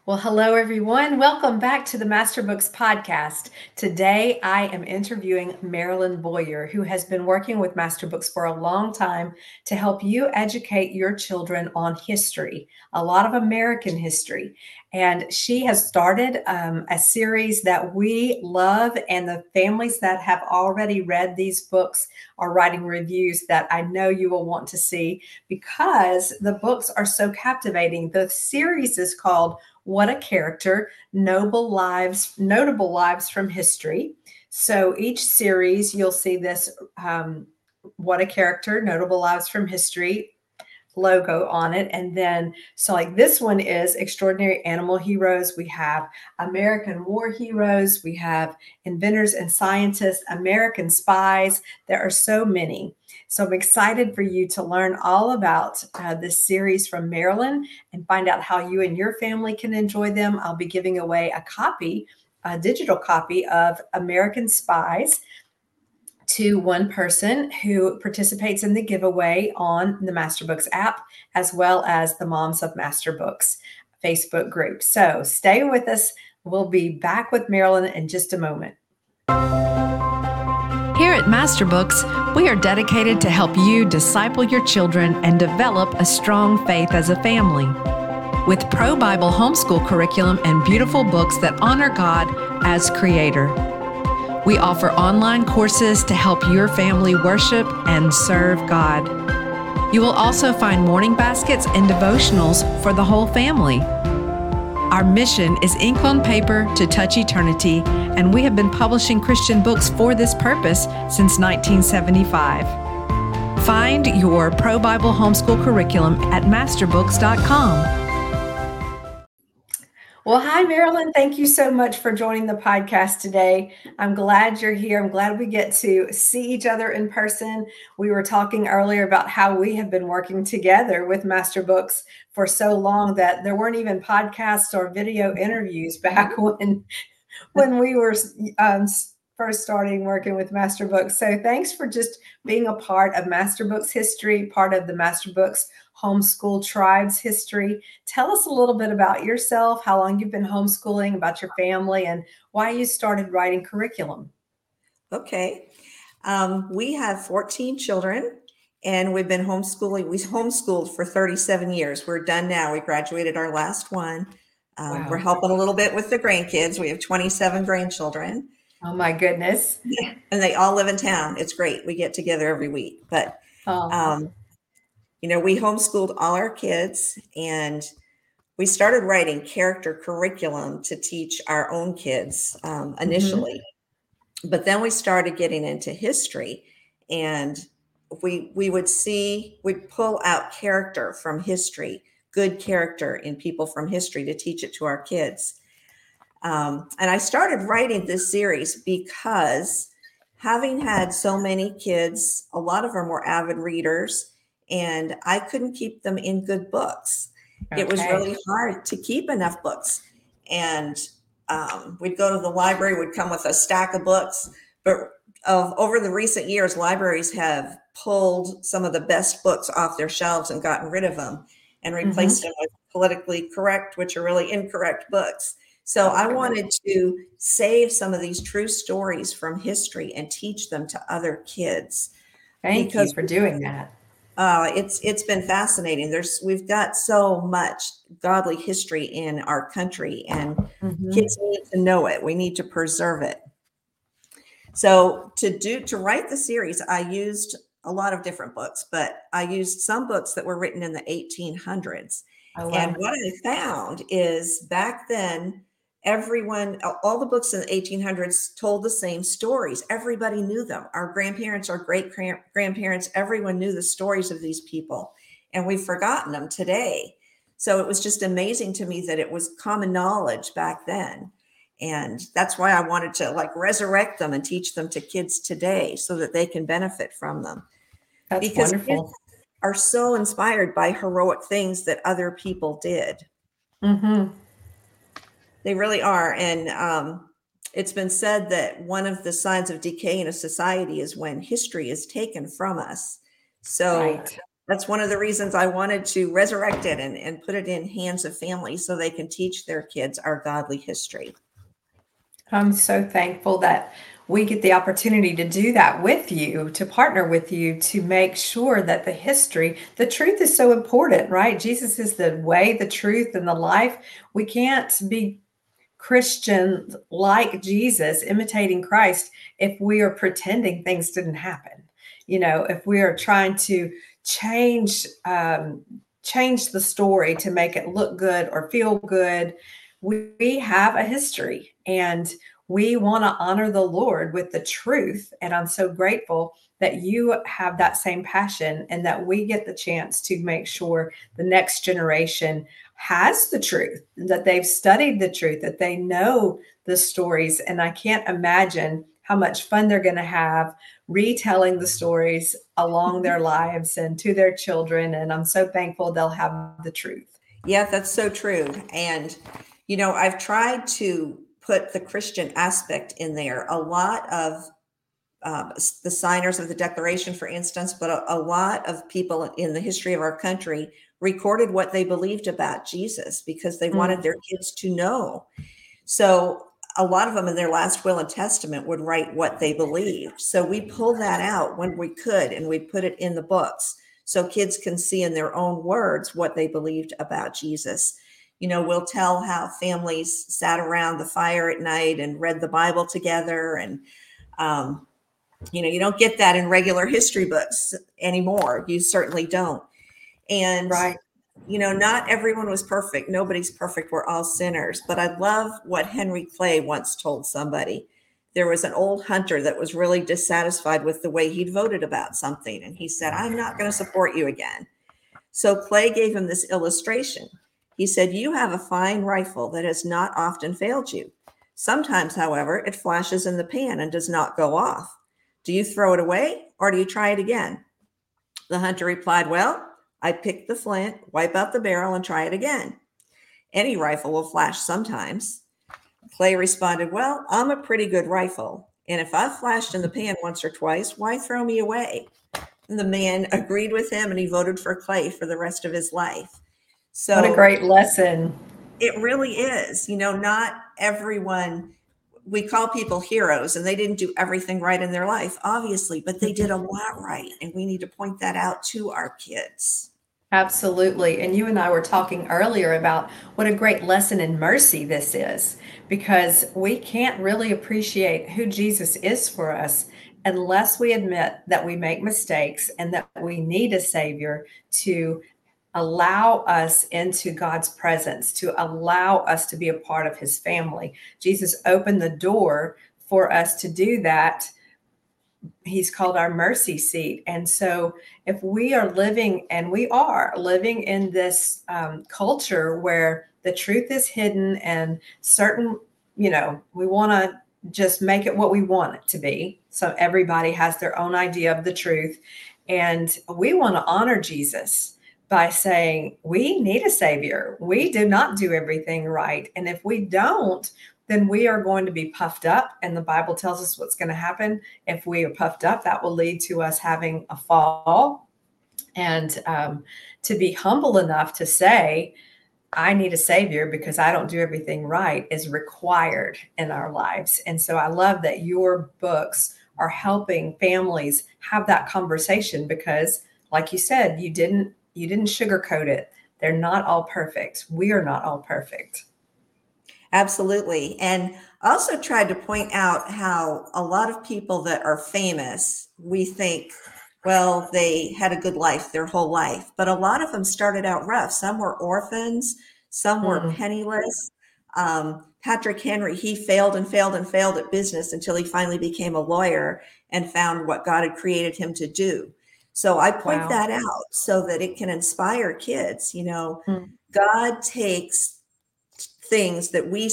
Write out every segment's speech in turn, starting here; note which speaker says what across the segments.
Speaker 1: Well, hello, everyone. Welcome back to the Master Books podcast. Today, I am interviewing Marilyn Boyer, who has been working with Master Books for a long time to help you educate your children on history, a lot of American history. And she has started a series that we love, and the families that have already read these books are writing reviews that I know you will want to see because the books are so captivating. The series is called What a Character, Notable Lives from History. So each series, you'll see this What a Character, Notable Lives from History logo on it. And then, so like this one is Extraordinary Animal Heroes. We have American War Heroes. We have Inventors and Scientists, American Spies. There are so many. So I'm excited for you to learn all about this series from Marilyn and find out how you and your family can enjoy them. I'll be giving away a digital copy of American Spies to one person who participates in the giveaway on the Masterbooks app, as well as the Moms of Masterbooks Facebook group. So stay with us. We'll be back with Marilyn in just a moment.
Speaker 2: Here at Masterbooks, we are dedicated to help you disciple your children and develop a strong faith as a family. With Pro Bible homeschool curriculum and beautiful books that honor God as Creator. We offer online courses to help your family worship and serve God. You will also find morning baskets and devotionals for the whole family. Our mission is ink on paper to touch eternity, and we have been publishing Christian books for this purpose since 1975. Find your Pro Bible homeschool curriculum at masterbooks.com.
Speaker 1: Well, hi, Marilyn. Thank you so much for joining the podcast today. I'm glad you're here. I'm glad we get to see each other in person. We were talking earlier about how we have been working together with Master Books for so long that there weren't even podcasts or video interviews back when we were first starting working with Master Books. So thanks for just being a part of Master Books history, part of the Master Books homeschool tribes history. Tell us a little bit about yourself, how long you've been homeschooling, about your family, and why you started writing curriculum.
Speaker 3: Okay. We have 14 children and we've been homeschooling. We homeschooled for 37 years. We're done now. We graduated our last one.
Speaker 1: Wow.
Speaker 3: We're helping a little bit with the grandkids. We have 27 grandchildren.
Speaker 1: Oh my goodness.
Speaker 3: Yeah. And they all live in town. It's great. We get together every week, but, we homeschooled all our kids and we started writing character curriculum to teach our own kids initially. Mm-hmm. But then we started getting into history and we'd pull out character from history, good character in people from history to teach it to our kids. And I started writing this series because having had so many kids, a lot of them were avid readers, and I couldn't keep them in good books. Okay. It was really hard to keep enough books. And we'd go to the library, would come with a stack of books. But over the recent years, libraries have pulled some of the best books off their shelves and gotten rid of them and replaced them with politically correct, which are really incorrect books. So I wanted to save some of these true stories from history and teach them to other kids.
Speaker 1: Thank you for doing that.
Speaker 3: It's been fascinating. We've got so much godly history in our country, and kids need to know it. We need to preserve it. So to write the series, I used a lot of different books, but I used some books that were written in the 1800s. And what I found is back then, all the books in the 1800s told the same stories. Everybody knew them. Our grandparents, our great grandparents, everyone knew the stories of these people, and we've forgotten them today. So it was just amazing to me that it was common knowledge back then. And that's why I wanted to resurrect them and teach them to kids today so that they can benefit from them.
Speaker 1: That's
Speaker 3: because
Speaker 1: wonderful.
Speaker 3: Kids are so inspired by heroic things that other people did.
Speaker 1: Mm-hmm.
Speaker 3: They really are. And it's been said that one of the signs of decay in a society is when history is taken from us. So That's one of the reasons I wanted to resurrect it and put it in hands of families so they can teach their kids our godly history.
Speaker 1: I'm so thankful that we get the opportunity to do that with you, to partner with you, to make sure that the truth is so important, right? Jesus is the way, the truth, and the life. We can't be Christian like Jesus, imitating Christ, if we are pretending things didn't happen. If we are trying to change change the story to make it look good or feel good, we have a history, and we want to honor the Lord with the truth. And I'm so grateful that you have that same passion, and that we get the chance to make sure the next generation has the truth, that they've studied the truth, that they know the stories. And I can't imagine how much fun they're going to have retelling the stories along their lives and to their children. And I'm so thankful they'll have the truth.
Speaker 3: Yeah, that's so true. And, I've tried to put the Christian aspect in there. A lot of the signers of the Declaration, for instance, but a lot of people in the history of our country recorded what they believed about Jesus because they wanted their kids to know. So a lot of them in their last will and testament would write what they believed. So we pull that out when we could, and we put it in the books so kids can see in their own words what they believed about Jesus. We'll tell how families sat around the fire at night and read the Bible together. And, you don't get that in regular history books anymore. You certainly don't. And,
Speaker 1: Right.
Speaker 3: Not everyone was perfect. Nobody's perfect. We're all sinners. But I love what Henry Clay once told somebody. There was an old hunter that was really dissatisfied with the way he'd voted about something. And he said, "I'm not going to support you again." So Clay gave him this illustration. He said, "You have a fine rifle that has not often failed you. Sometimes, however, it flashes in the pan and does not go off. Do you throw it away, or do you try it again?" The hunter replied, "Well, I pick the flint, wipe out the barrel, and try it again. Any rifle will flash sometimes." Clay responded, "Well, I'm a pretty good rifle, and if I've flashed in the pan once or twice, why throw me away?" And the man agreed with him, and he voted for Clay for the rest of his life. So
Speaker 1: What a great lesson.
Speaker 3: it really is. Not everyone, we call people heroes, and they didn't do everything right in their life, obviously, but they did a lot right. And we need to point that out to our kids.
Speaker 1: Absolutely. And you and I were talking earlier about what a great lesson in mercy this is, because we can't really appreciate who Jesus is for us unless we admit that we make mistakes and that we need a Savior to allow us into God's presence, to allow us to be a part of His family. Jesus opened the door for us to do that. He's called our mercy seat. And so if we are living, and we are living in this culture where the truth is hidden, and certain, we want to just make it what we want it to be. So everybody has their own idea of the truth. And we want to honor Jesus by saying we need a Savior. We do not do everything right. And if we don't, then we are going to be puffed up. And the Bible tells us what's going to happen. If we are puffed up, that will lead to us having a fall. And to be humble enough to say, I need a Savior because I don't do everything right, is required in our lives. And so I love that your books are helping families have that conversation, because like you said, you didn't sugarcoat it. They're not all perfect. We are not all perfect.
Speaker 3: Absolutely. And also tried to point out how a lot of people that are famous, we think, well, they had a good life their whole life, but a lot of them started out rough. Some were orphans, some were penniless. Patrick Henry, he failed and failed and failed at business until he finally became a lawyer and found what God had created him to do. So I point that out so that it can inspire kids. God takes things that we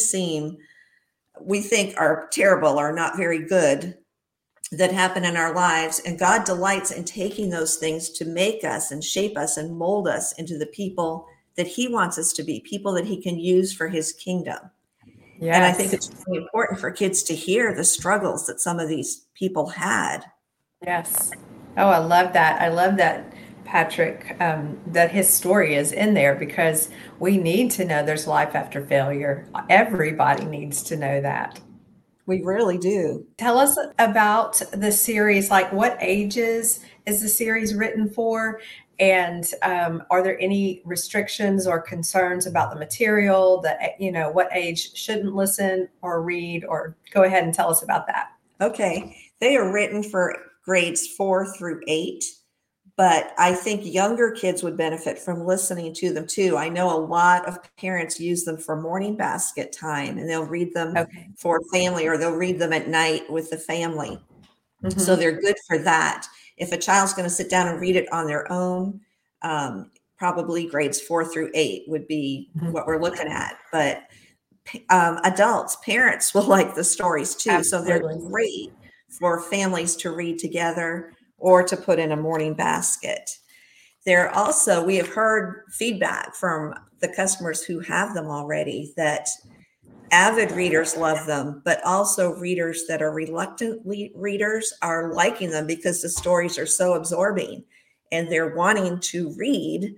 Speaker 3: think are terrible or not very good that happen in our lives, and God delights in taking those things to make us and shape us and mold us into the people that He wants us to be, people that He can use for His kingdom. Yes. And I think it's really important for kids to hear the struggles that some of these people had.
Speaker 1: Yes. Oh, I love that. I love that Patrick, that his story is in there because we need to know there's life after failure. Everybody needs to know that.
Speaker 3: We really do.
Speaker 1: Tell us about the series, like what ages is the series written for? And are there any restrictions or concerns about the material that, what age shouldn't listen or read, or go ahead and tell us about that.
Speaker 3: Okay. They are written for grades 4 through 8, but I think younger kids would benefit from listening to them too. I know a lot of parents use them for morning basket time, and they'll read them
Speaker 1: Okay.
Speaker 3: for family, or they'll read them at night with the family.
Speaker 1: Mm-hmm.
Speaker 3: So they're good for that. If a child's going to sit down and read it on their own, probably grades 4 through 8 would be what we're looking at. But adults, parents will like the stories too.
Speaker 1: Absolutely.
Speaker 3: So they're great for families to read together or to put in a morning basket. They're also, we have heard feedback from the customers who have them already that avid readers love them, but also readers that are reluctant readers are liking them because the stories are so absorbing and they're wanting to read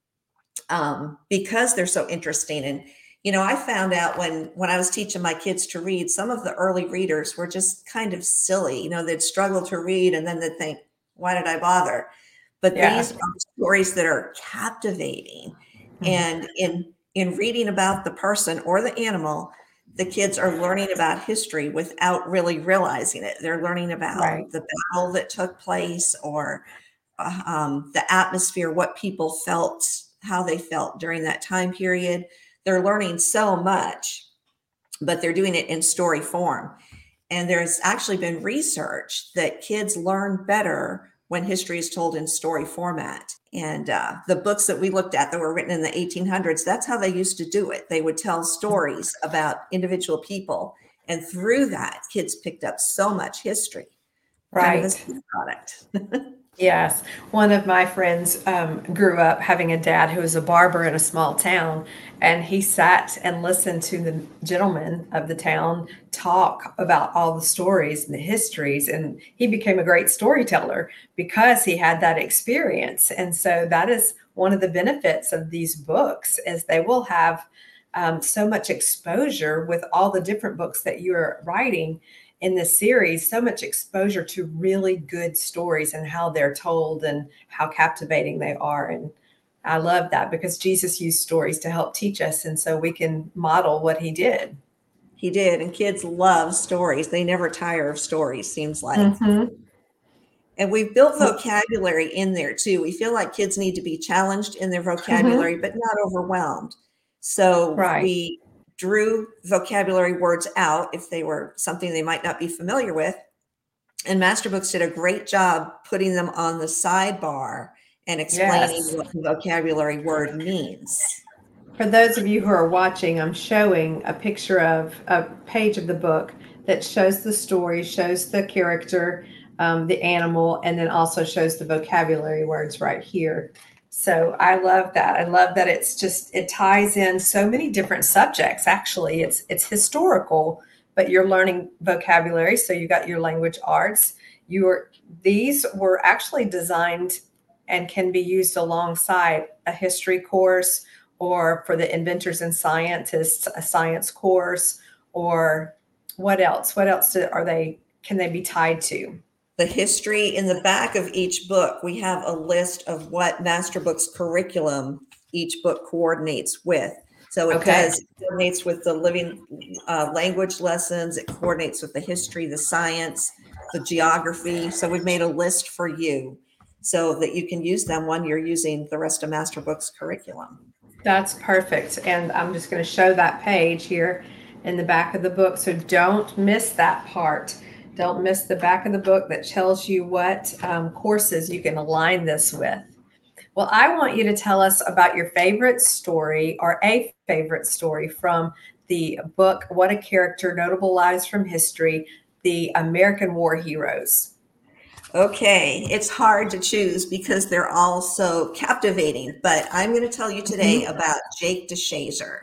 Speaker 3: because they're so interesting. And I found out when I was teaching my kids to read, some of the early readers were just kind of silly. They'd struggle to read and then they'd think, why did I bother? But these are stories that are captivating. Mm-hmm. And in reading about the person or the animal, the kids are learning about history without really realizing it. They're learning about the battle that took place, or the atmosphere, what people felt, how they felt during that time period. They're learning so much, but they're doing it in story form. And there's actually been research that kids learn better when history is told in story format. And the books that we looked at that were written in the 1800s, that's how they used to do it. They would tell stories about individual people. And through that, kids picked up so much history.
Speaker 1: Right.
Speaker 3: Kind of a product.
Speaker 1: Yes. One of my friends grew up having a dad who was a barber in a small town, and he sat and listened to the gentlemen of the town talk about all the stories and the histories, and he became a great storyteller because he had that experience. And so that is one of the benefits of these books, is they will have so much exposure with all the different books that you're writing in this series, so much exposure to really good stories and how they're told and how captivating they are. And I love that because Jesus used stories to help teach us. And so we can model what he did.
Speaker 3: He did. And kids love stories. They never tire of stories, seems like.
Speaker 1: Mm-hmm.
Speaker 3: And we've built vocabulary in there too. We feel like kids need to be challenged in their vocabulary, but not overwhelmed. So we drew vocabulary words out if they were something they might not be familiar with. And Masterbooks did a great job putting them on the sidebar and explaining what the vocabulary word means.
Speaker 1: For those of you who are watching, I'm showing a picture of a page of the book that shows the story, shows the character, the animal, and then also shows the vocabulary words right here. So I love that. I love that it ties in so many different subjects. Actually, it's historical, but you're learning vocabulary. So you got your language arts. These were actually designed and can be used alongside a history course, or for the inventors and scientists, a science course, or what else? What else can they be tied to?
Speaker 3: The history in the back of each book, we have a list of what Masterbooks curriculum each book coordinates with. So it coordinates with the living language lessons. It coordinates with the history, the science, the geography. So we've made a list for you so that you can use them when you're using the rest of Masterbooks curriculum.
Speaker 1: That's perfect. And I'm just going to show that page here in the back of the book. So don't miss that part. Don't miss the back of the book that tells you what courses you can align this with. Well, I want you to tell us about your favorite story, or a favorite story from the book, What a Character, Notable Lives from History, the American War Heroes.
Speaker 3: Okay, it's hard to choose because they're all so captivating, but I'm going to tell you today about Jake DeShazer.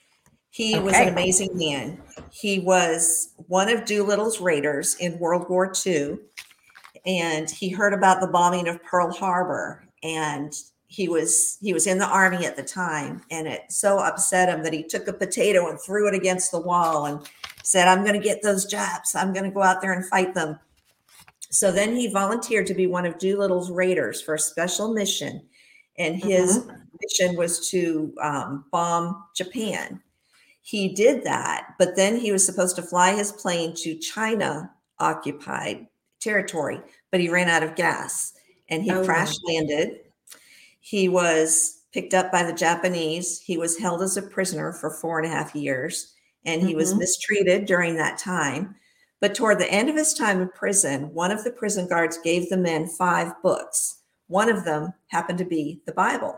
Speaker 3: He was an amazing man. He was one of Doolittle's raiders in World War II, and he heard about the bombing of Pearl Harbor. and he was in the army at the time, and it so upset him that he took a potato and threw it against the wall and said, I'm going to get those Japs. I'm going to go out there and fight them. So then he volunteered to be one of Doolittle's raiders for a special mission, and his mission was to bomb Japan. He did that, but then he was supposed to fly his plane to China occupied territory, but he ran out of gas and he crash landed. He was picked up by the Japanese. He was held as a prisoner for 4.5 years, and he was mistreated during that time. But toward the end of his time in prison, one of the prison guards gave the men 5 books. One of them happened to be the Bible.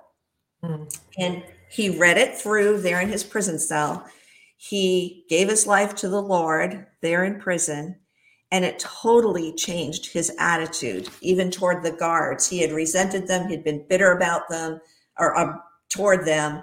Speaker 3: And he read it through there in his prison cell. He gave his life to the Lord there in prison, and it totally changed his attitude, even toward the guards. He had resented them. He'd been bitter about them or toward them.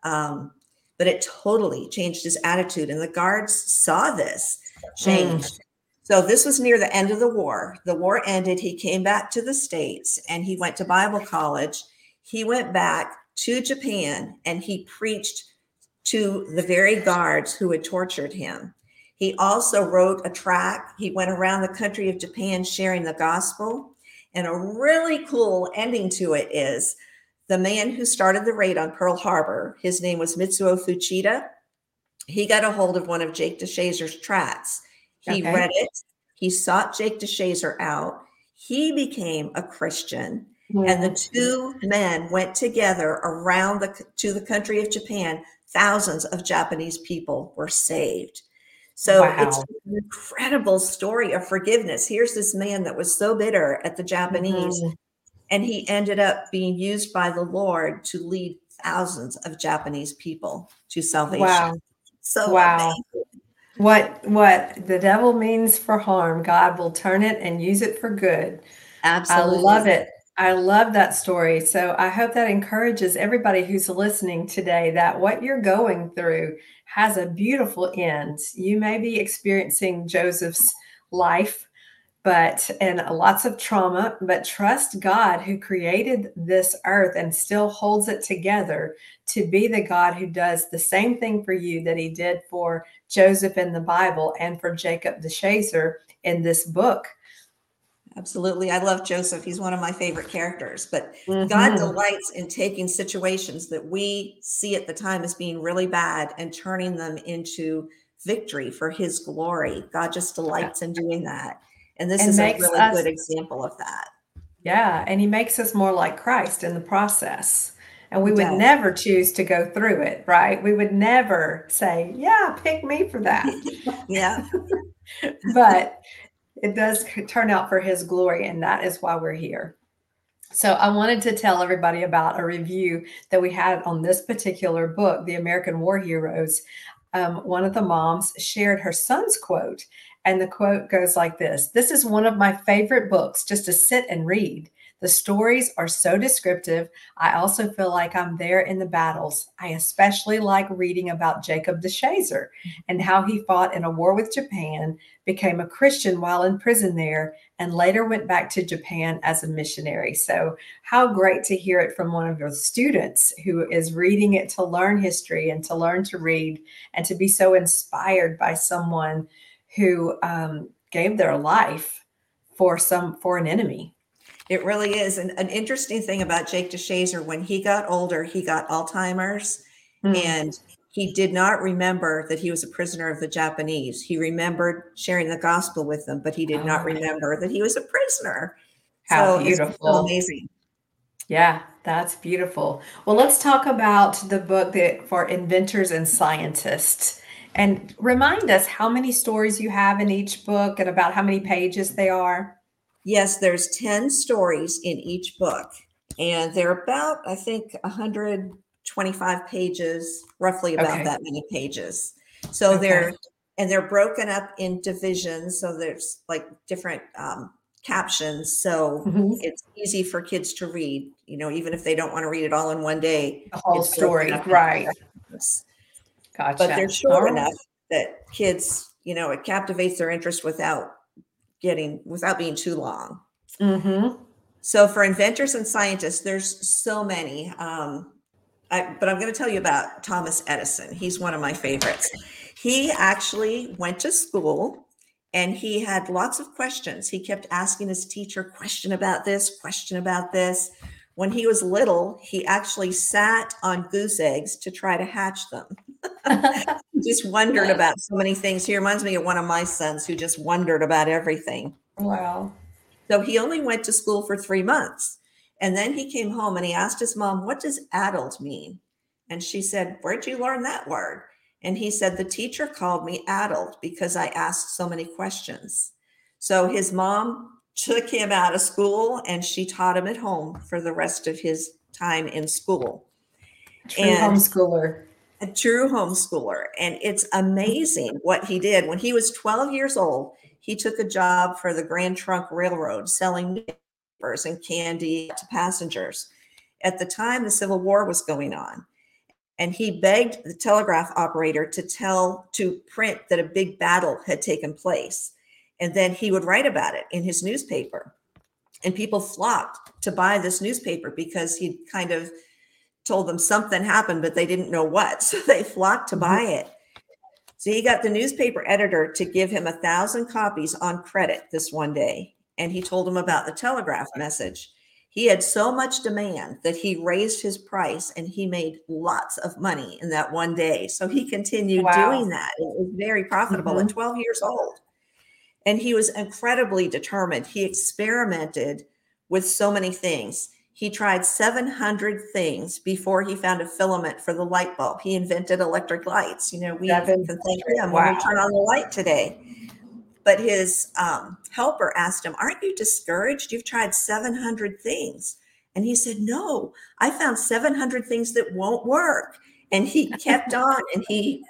Speaker 3: But it totally changed his attitude. And the guards saw this change. So this was near the end of the war. The war ended. He came back to the States and he went to Bible college. He went back to Japan and he preached to the very guards who had tortured him. He also wrote a tract. He went around the country of Japan sharing the gospel. And a really cool ending to it is the man who started the raid on Pearl Harbor, his name was Mitsuo Fuchida. He got a hold of one of Jake DeShazer's tracts. He read it. He sought Jake DeShazer out. He became a Christian. And the two men went together around to the country of Japan. Thousands of Japanese people were saved. So it's an incredible story of forgiveness. Here's this man that was so bitter at the Japanese, and he ended up being used by the Lord to lead thousands of Japanese people to salvation.
Speaker 1: Wow.
Speaker 3: So amazing.
Speaker 1: What the devil means for harm, God will turn it and use it for good.
Speaker 3: Absolutely.
Speaker 1: I love it. I love that story. So I hope that encourages everybody who's listening today that what you're going through has a beautiful end. You may be experiencing Joseph's life, and lots of trauma, but trust God who created this earth and still holds it together to be the God who does the same thing for you that he did for Joseph in the Bible and for Jacob DeShazer in this book.
Speaker 3: Absolutely. I love Joseph. He's one of my favorite characters, but God delights in taking situations that we see at the time as being really bad and turning them into victory for his glory. God just delights in doing that. And this is a really good example of that.
Speaker 1: Yeah. And he makes us more like Christ in the process. And we would never choose to go through it, right? We would never say, yeah, pick me for that.
Speaker 3: Yeah.
Speaker 1: But it does turn out for his glory, and that is why we're here. So I wanted to tell everybody about a review that we had on this particular book, The American War Heroes. One of the moms shared her son's quote, and the quote goes like this: "This is one of my favorite books just to sit and read. The stories are so descriptive. I also feel like I'm there in the battles. I especially like reading about Jacob DeShazer and how he fought in a war with Japan, became a Christian while in prison there, and later went back to Japan as a missionary." So how great to hear it from one of your students who is reading it to learn history and to learn to read and to be so inspired by someone who gave their life for an enemy.
Speaker 3: It really is. And an interesting thing about Jake DeShazer, when he got older, he got Alzheimer's, and he did not remember that he was a prisoner of the Japanese. He remembered sharing the gospel with them, but he did not remember that he was a prisoner.
Speaker 1: How beautiful.
Speaker 3: It's so amazing.
Speaker 1: Yeah, that's beautiful. Well, let's talk about the book for inventors and scientists. And remind us how many stories you have in each book and about how many pages they are.
Speaker 3: Yes, there's 10 stories in each book, and they're about, I think, 125 pages, roughly about that many pages. So they're broken up in divisions. So there's like different captions. So it's easy for kids to read, even if they don't want to read it all in one day.
Speaker 1: The whole story, right.
Speaker 3: Gotcha. But they're short enough that kids, it captivates their interest without being too long. So for inventors and scientists, there's so many. But I'm going to tell you about Thomas Edison. He's one of my favorites. He actually went to school and he had lots of questions. He kept asking his teacher, question about this, question about this. When he was little, he actually sat on goose eggs to try to hatch them. He just wondered about so many things. He reminds me of one of my sons who just wondered about everything.
Speaker 1: Wow.
Speaker 3: So he only went to school for 3 months. And then he came home and he asked his mom, what does addled mean? And she said, where'd you learn that word? And he said, the teacher called me addled because I asked so many questions. So his mom took him out of school and she taught him at home for the rest of his time in school.
Speaker 1: True homeschooler.
Speaker 3: A true homeschooler. And it's amazing what he did. When he was 12 years old, he took a job for the Grand Trunk Railroad selling newspapers and candy to passengers. At the time, the Civil War was going on. And he begged the telegraph operator to print that a big battle had taken place. And then he would write about it in his newspaper. And people flocked to buy this newspaper because he kind of told them something happened, but they didn't know what. So they flocked to buy it. So he got the newspaper editor to give him 1,000 copies on credit this one day. And he told him about the telegraph message. He had so much demand that he raised his price and he made lots of money in that one day. So he continued doing that. It was very profitable at 12 years old. And he was incredibly determined. He experimented with so many things. He tried 700 things before he found a filament for the light bulb. He invented electric lights. You know, we can thank him when we turn on the light today. But his helper asked him, aren't you discouraged? You've tried 700 things. And he said, no, I found 700 things that won't work. And he kept on, and the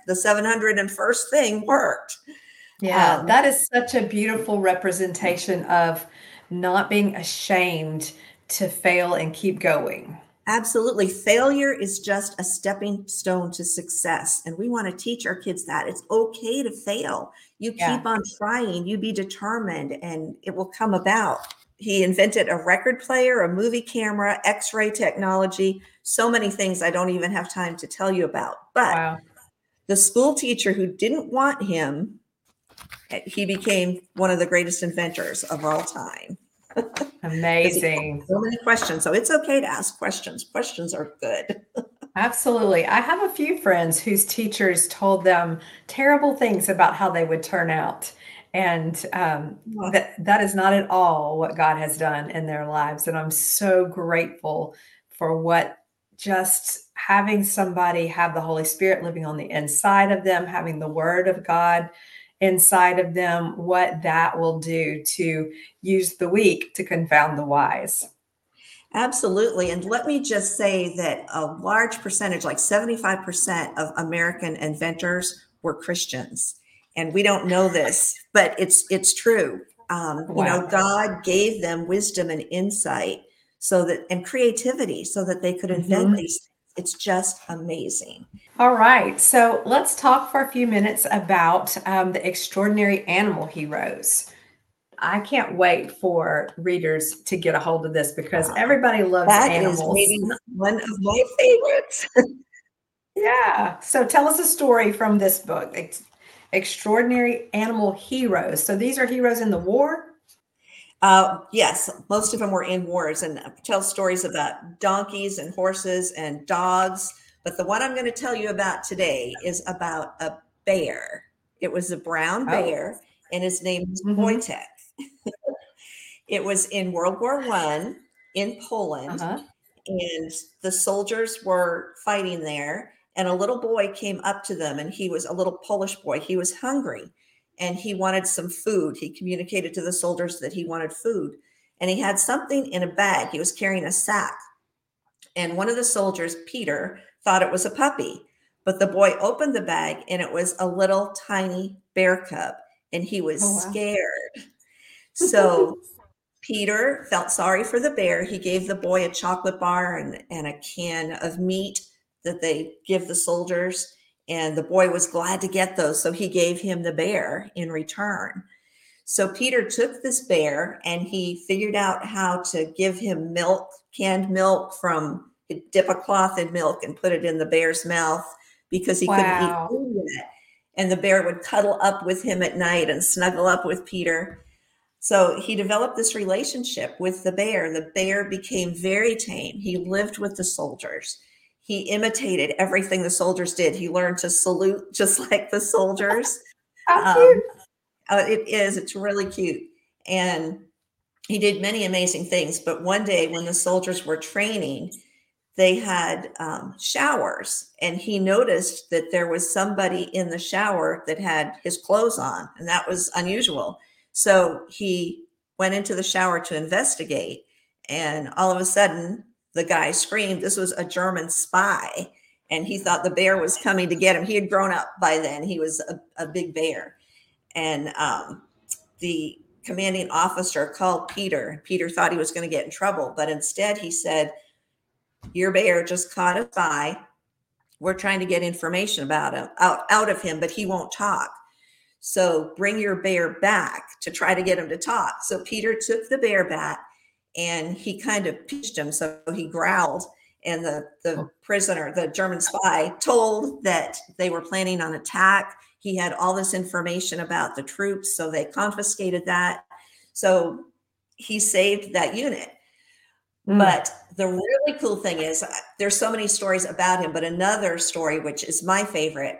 Speaker 3: 701st thing worked.
Speaker 1: Yeah, that is such a beautiful representation of not being ashamed to fail and keep going.
Speaker 3: Absolutely. Failure is just a stepping stone to success. And we want to teach our kids that it's okay to fail. You keep on trying, you be determined, and it will come about. He invented a record player, a movie camera, X-ray technology, so many things I don't even have time to tell you about. But the school teacher who didn't want him, he became one of the greatest inventors of all time.
Speaker 1: Amazing.
Speaker 3: So many questions. So it's okay to ask questions. Questions are good.
Speaker 1: Absolutely. I have a few friends whose teachers told them terrible things about how they would turn out. And that is not at all what God has done in their lives. And I'm so grateful for what just having somebody have the Holy Spirit living on the inside of them, having the Word of God inside of them, what that will do to use the weak to confound the wise.
Speaker 3: Absolutely. And let me just say that a large percentage, like 75% of American inventors were Christians. And we don't know this, but it's true. You know, God gave them wisdom and insight and creativity so that they could invent these things. It's just amazing.
Speaker 1: All right. So let's talk for a few minutes about the extraordinary animal heroes. I can't wait for readers to get a hold of this because everybody loves animals.
Speaker 3: That is maybe one of my favorites.
Speaker 1: Yeah. So tell us a story from this book, Extraordinary Animal Heroes. So these are heroes in the war?
Speaker 3: Yes, most of them were in wars, and tell stories about donkeys and horses and dogs. But the one I'm going to tell you about today is about a bear. It was a brown bear, and his name was Wojtek. It was in World War I in Poland, and the soldiers were fighting there, and a little boy came up to them, and he was a little Polish boy. He was hungry, and he wanted some food. He communicated to the soldiers that he wanted food, and he had something in a bag. He was carrying a sack, and one of the soldiers, Peter, thought it was a puppy, but the boy opened the bag, and it was a little tiny bear cub, and he was scared. So Peter felt sorry for the bear. He gave the boy a chocolate bar and a can of meat that they give the soldiers. And the boy was glad to get those. So he gave him the bear in return. So Peter took this bear and he figured out how to give him milk, canned milk from, he'd dip a cloth in milk and put it in the bear's mouth because he couldn't eat
Speaker 1: Wow.
Speaker 3: food yet. And the bear would cuddle up with him at night and snuggle up with Peter. So he developed this relationship with the bear. The bear became very tame. He lived with the soldiers. He imitated everything the soldiers did. He learned to salute just like the soldiers.
Speaker 1: How cute.
Speaker 3: It's really cute. And he did many amazing things. But one day when the soldiers were training, they had showers, and he noticed that there was somebody in the shower that had his clothes on, and that was unusual. So he went into the shower to investigate, and all of a sudden the guy screamed. This was a German spy, and he thought the bear was coming to get him. He had grown up by then. He was a big bear. And the commanding officer called Peter. Peter thought he was going to get in trouble, but instead he said, your bear just caught a spy. We're trying to get information about him, out of him, but he won't talk. So bring your bear back to try to get him to talk. So Peter took the bear back and he kind of pinched him. So he growled, and the prisoner, the German spy, told that they were planning on attack. He had all this information about the troops, so they confiscated that. So he saved that unit. But the really cool thing is there's so many stories about him, but another story, which is my favorite,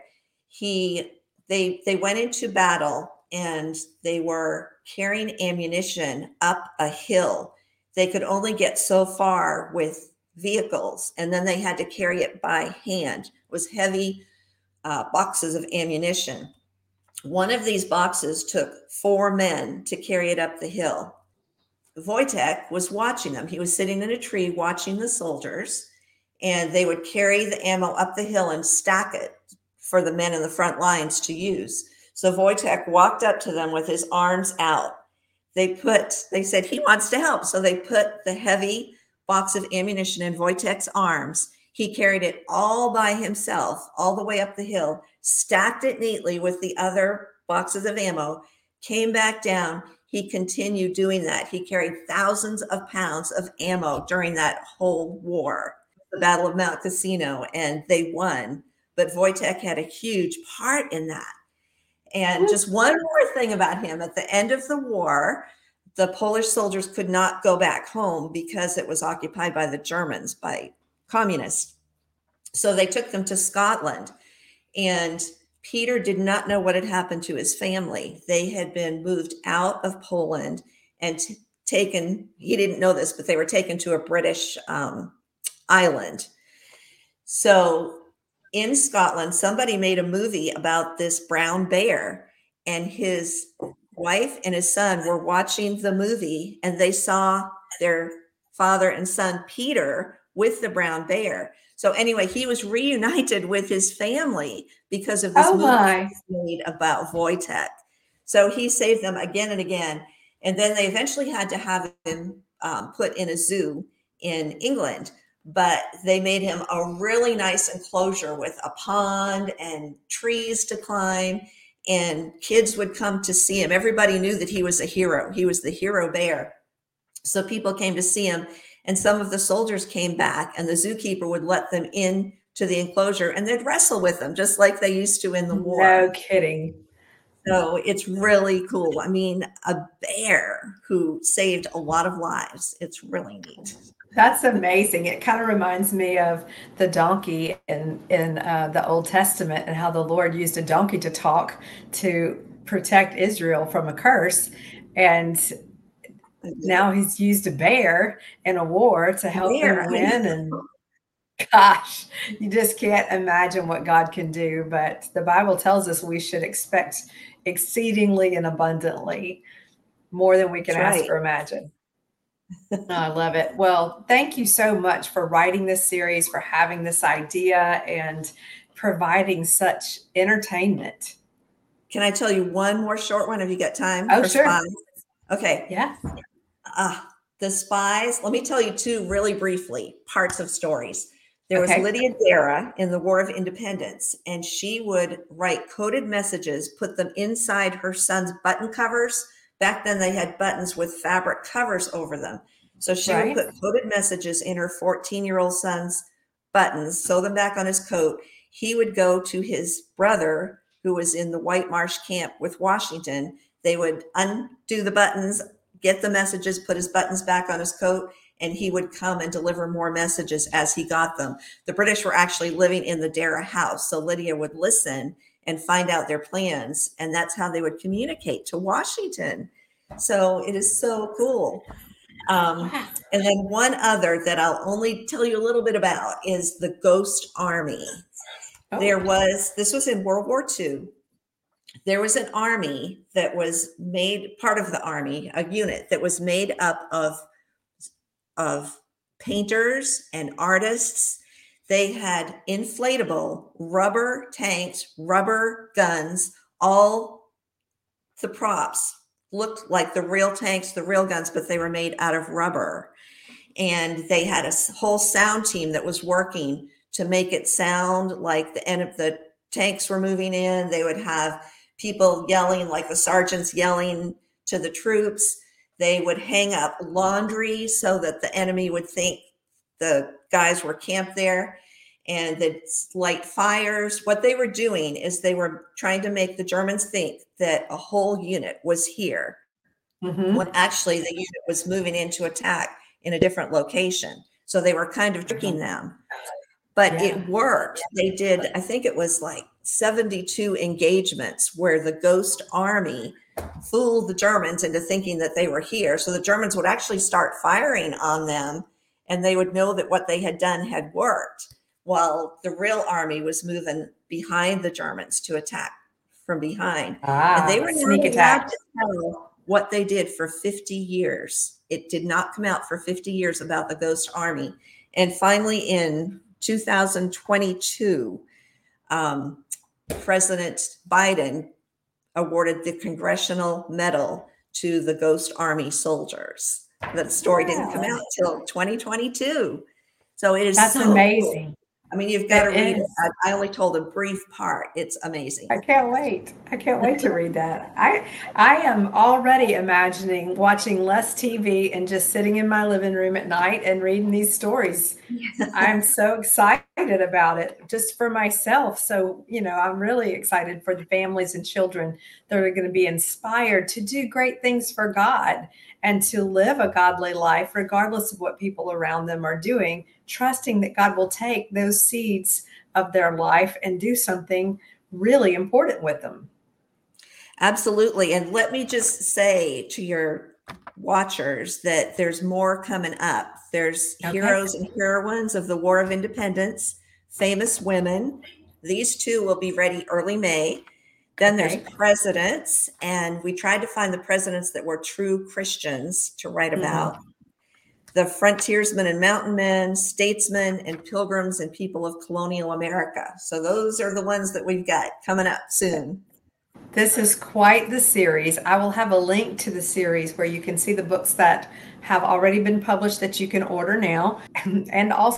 Speaker 3: they went into battle and they were carrying ammunition up a hill. They could only get so far with vehicles, and then they had to carry it by hand. It was heavy boxes of ammunition. One of these boxes took 4 men to carry it up the hill. Wojtek was watching them. He was sitting in a tree watching the soldiers, and they would carry the ammo up the hill and stack it for the men in the front lines to use. So Wojtek walked up to them with his arms out. They said he wants to help. So they put the heavy box of ammunition in Wojtek's arms. He carried it all by himself, all the way up the hill, stacked it neatly with the other boxes of ammo, came back down. He continued doing that. He carried thousands of pounds of ammo during that whole war, the Battle of Mount Cassino, and they won. But Wojtek had a huge part in that. And just one more thing about him. At the end of the war, the Polish soldiers could not go back home because it was occupied by the Germans, by communists. So they took them to Scotland. And Peter did not know what had happened to his family. They had been moved out of Poland and taken, he didn't know this, but they were taken to a British island. So in Scotland, somebody made a movie about this brown bear, and his wife and his son were watching the movie, and they saw their father and son, Peter, with the brown bear. So anyway, he was reunited with his family because of this movie made about Wojtek. So he saved them again and again. And then they eventually had to have him put in a zoo in England, but they made him a really nice enclosure with a pond and trees to climb, and kids would come to see him. Everybody knew that he was a hero. He was the hero bear. So people came to see him. And some of the soldiers came back, and the zookeeper would let them in to the enclosure, and they'd wrestle with them just like they used to in the war.
Speaker 1: No kidding.
Speaker 3: So it's really cool. I mean, a bear who saved a lot of lives. It's really neat.
Speaker 1: That's amazing. It kind of reminds me of the donkey in the Old Testament, and how the Lord used a donkey to talk to protect Israel from a curse. And now he's used a bear in a war to help them win. And gosh, you just can't imagine what God can do. But the Bible tells us we should expect exceedingly and abundantly more than we can ask or imagine. I love it. Well, thank you so much for writing this series, for having this idea, and providing such entertainment.
Speaker 3: Can I tell you one more short one? Have you got time?
Speaker 1: Oh, sure.
Speaker 3: Spies? Okay.
Speaker 1: Yeah.
Speaker 3: The spies, let me tell you 2 really briefly parts of stories. There was Lydia Dara in the War of Independence, and she would write coded messages, put them inside her son's button covers back then they had buttons with fabric covers over them. So she would
Speaker 1: Right.
Speaker 3: put coded messages in her 14-year-old son's buttons, sew them back on his coat. He would go to his brother, who was in the White Marsh camp with Washington. They would undo the buttons, get the messages, put his buttons back on his coat, and he would come and deliver more messages as he got them. The British were actually living in the Dara house, so Lydia would listen and find out their plans, and that's how they would communicate to Washington. So it is so cool. And then one other that I'll only tell you a little bit about is the Ghost Army.
Speaker 1: Oh.
Speaker 3: This was in World War II. There was an army that was made, part of the army, a unit that was made up of painters and artists. They had inflatable rubber tanks, rubber guns, all the props looked like the real tanks, the real guns, but they were made out of rubber. And they had a whole sound team that was working to make it sound like the end of the tanks were moving in. They would have people yelling, like the sergeants yelling to the troops. They would hang up laundry so that the enemy would think the guys were camped there, and they'd light fires. What they were doing is they were trying to make the Germans think that a whole unit was here, when actually the unit was moving in to attack in a different location. So they were kind of tricking them. But it worked. They did, I think it was like 72 engagements where the Ghost Army fooled the Germans into thinking that they were here. So the Germans would actually start firing on them, and they would know that what they had done had worked, while the real army was moving behind the Germans to attack from behind. And they were
Speaker 1: sneak
Speaker 3: allowed
Speaker 1: attack.
Speaker 3: to tell what they did for 50 years. It did not come out for 50 years about the Ghost Army. And finally, in 2022, President Biden awarded the Congressional Medal to the Ghost Army soldiers. That story didn't come out till 2022. So it is
Speaker 1: That's
Speaker 3: so
Speaker 1: amazing.
Speaker 3: Cool. I mean, you've got to read it.
Speaker 1: is.
Speaker 3: I only told a brief part. It's amazing.
Speaker 1: I can't wait. I can't wait to read that. I am already imagining watching less TV and just sitting in my living room at night and reading these stories. I'm so excited about it just for myself. So, I'm really excited for the families and children that are going to be inspired to do great things for God and to live a godly life, regardless of what people around them are doing, trusting that God will take those seeds of their life and do something really important with them.
Speaker 3: Absolutely. And let me just say to your watchers that there's more coming up. There's heroes and heroines of the War of Independence, famous women. These two will be ready early May. Then there's presidents, and we tried to find the presidents that were true Christians to write about. The frontiersmen and mountain men, statesmen and pilgrims and people of colonial America. So those are the ones that we've got coming up soon.
Speaker 1: This is quite the series. I will have a link to the series where you can see the books that have already been published that you can order now, and also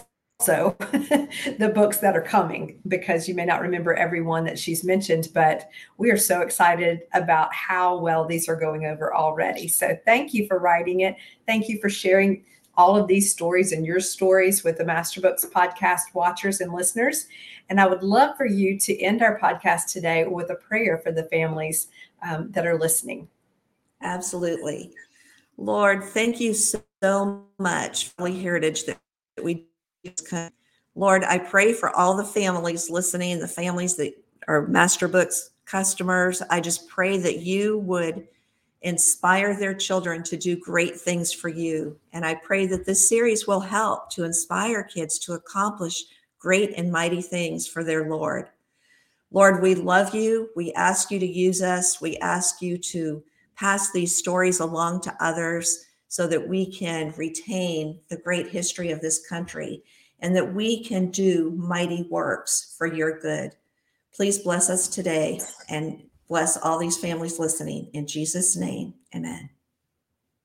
Speaker 1: the books that are coming, because you may not remember every one that she's mentioned, but we are so excited about how well these are going over already. So thank you for writing it. Thank you for sharing all of these stories and your stories with the Master Books podcast watchers and listeners. And I would love for you to end our podcast today with a prayer for the families that are listening.
Speaker 3: Absolutely. Lord, thank you so much for the heritage that we do. Lord, I pray for all the families listening, the families that are Master Books customers. I just pray that you would inspire their children to do great things for you. And I pray that this series will help to inspire kids to accomplish great and mighty things for their Lord. Lord, we love you. We ask you to use us. We ask you to pass these stories along to others so that we can retain the great history of this country and that we can do mighty works for your good. Please bless us today and bless all these families listening. In Jesus' name, amen.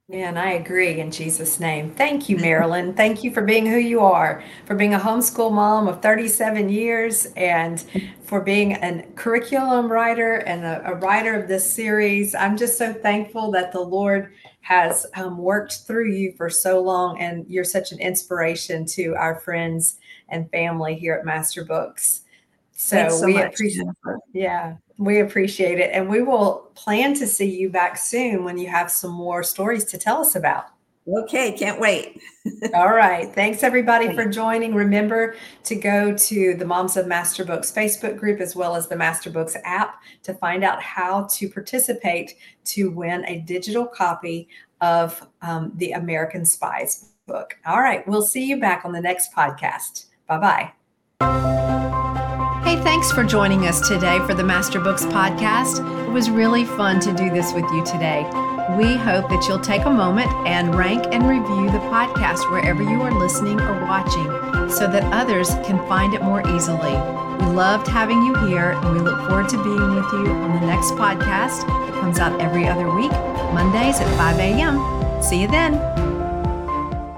Speaker 1: And I agree in Jesus' name. Thank you, Marilyn. Thank you for being who you are, for being a homeschool mom of 37 years, and for being a curriculum writer and a writer of this series. I'm just so thankful that the Lord has worked through you for so long, and you're such an inspiration to our friends and family here at Master Books.
Speaker 3: Thanks
Speaker 1: So
Speaker 3: so
Speaker 1: we
Speaker 3: much,
Speaker 1: appreciate,
Speaker 3: Jennifer.
Speaker 1: yeah, we appreciate it. And we will plan to see you back soon when you have some more stories to tell us about.
Speaker 3: Okay, can't wait.
Speaker 1: All right. Thanks everybody for
Speaker 3: Thanks.
Speaker 1: joining. Remember to go to the Moms of Master Books Facebook group as well as the Master Books app to find out how to participate to win a digital copy of the American Spies book. All right. We'll see you back on the next podcast. Bye-bye.
Speaker 2: Hey, thanks for joining us today for the Master Books podcast. It was really fun to do this with you today. We hope that you'll take a moment and rank and review the podcast wherever you are listening or watching so that others can find it more easily. We loved having you here, and we look forward to being with you on the next podcast. It comes out every other week, Mondays at 5 a.m. See you then.